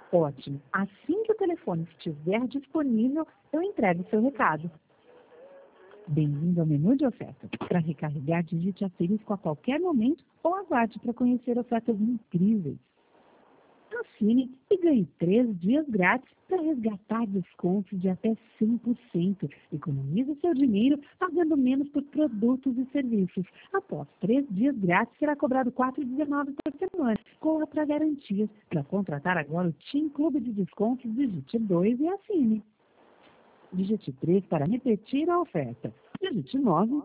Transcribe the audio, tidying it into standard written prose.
Ótimo. Assim que o telefone estiver disponível, eu entrego o seu recado. Bem-vindo ao menu de ofertas. Para recarregar, digite asterisco a qualquer momento ou aguarde para conhecer ofertas incríveis. Assine e ganhe 3 dias grátis para resgatar descontos de até 100%. Economize seu dinheiro pagando menos por produtos e serviços. Após 3 dias grátis, será cobrado R$ 4,19 por semana. Corra para garantias. Para contratar agora o Team Clube de Descontos, digite 2 e assine. Digite 3 para repetir a oferta. Digite 9